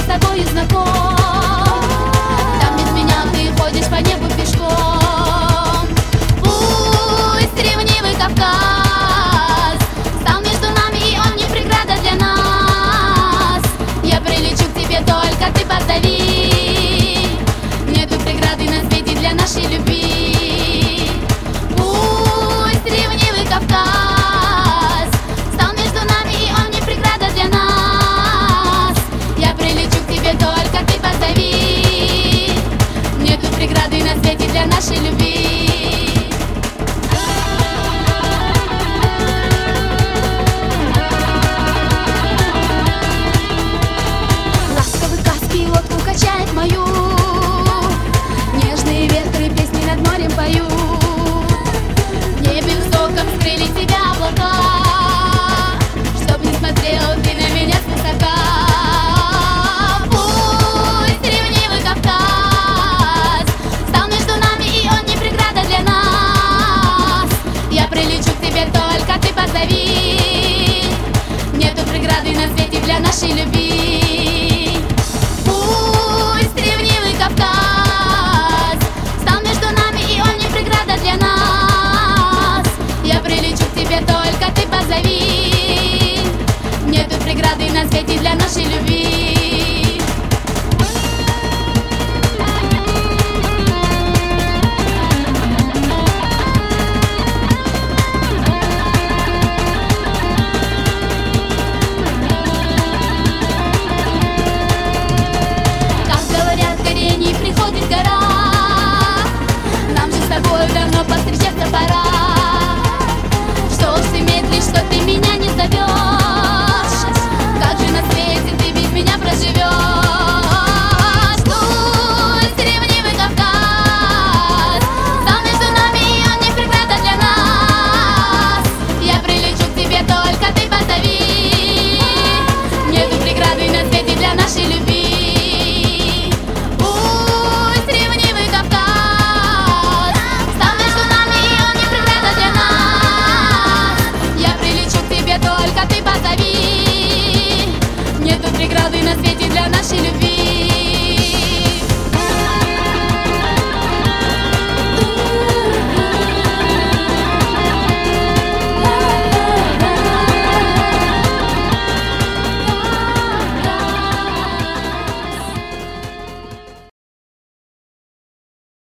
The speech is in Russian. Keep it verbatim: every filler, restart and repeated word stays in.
с тобою знаком. Там без меня ты ходишь по небу пешком. Пусть ревнивый Кавказ стал между нами, и он не преграда для нас. Я прилечу к тебе, только ты позови. Нету преграды на свете для нашей любви. Пусть ревнивый Кавказ стал между нами, и он не преграда для нас. Я прилечу к тебе, только ты позови. Нету преграды на свете для нашей любви. Ласковый Каспий лодку качает мою, нежные ветры песни над морем поют. В небе высоком скрыли тебя облака, чтоб не смотрел ты на меня свысока. Пусть ревнивый Кавказ стал между нами, и он не преграда для нас. Я прилечу к тебе, только ты позови. Нету преграды на свете для нашей любви. Пусть ревнивый Кавказ стал между нами, и он не преграда для нас. Я прилечу к тебе, только ты позови. Нету преграды на свете для нашей любви.